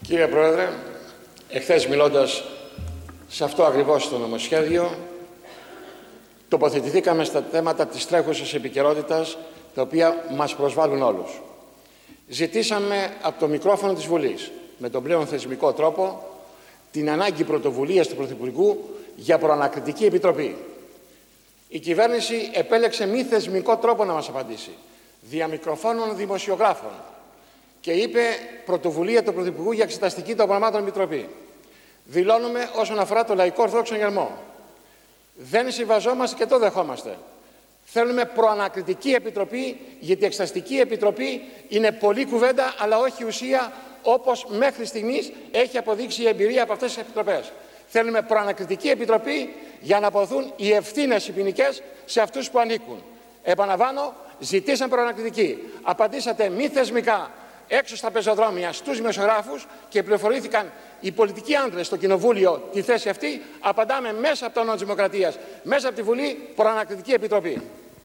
Κύριε Πρόεδρε, εχθές μιλώντας σε αυτό ακριβώς το νομοσχέδιο, τοποθετηθήκαμε στα θέματα της τρέχουσας επικαιρότητας, τα οποία μας προσβάλλουν όλους. Ζητήσαμε από το μικρόφωνο της Βουλής, με τον πλέον θεσμικό τρόπο, την ανάγκη πρωτοβουλίας του Πρωθυπουργού για προανακριτική επιτροπή. Η κυβέρνηση επέλεξε μη θεσμικό τρόπο να μας απαντήσει, δια μικροφώνων δημοσιογράφων, και είπε πρωτοβουλία του Πρωθυπουργού για εξεταστική των πραγμάτων επιτροπή. Δηλώνουμε όσον αφορά το λαϊκό ορθόδοξο γερμό. Δεν συμβαζόμαστε και το δεχόμαστε. Θέλουμε προανακριτική επιτροπή, γιατί η εξεταστική επιτροπή είναι πολλή κουβέντα, αλλά όχι ουσία, όπως μέχρι στιγμής έχει αποδείξει η εμπειρία από αυτές τις επιτροπές. Θέλουμε προανακριτική επιτροπή για να αποδοθούν οι ευθύνες οι ποινικές σε αυτούς που ανήκουν. Επαναλαμβάνω, ζητήσαμε προανακριτική. Απαντήσατε μη θεσμικά έξω στα πεζοδρόμια στους δημοσιογράφους και πληροφορήθηκαν οι πολιτικοί άντρες στο Κοινοβούλιο τη θέση αυτή. Απαντάμε μέσα από το νόμο της Δημοκρατίας, μέσα από τη Βουλή, προανακριτική επιτροπή.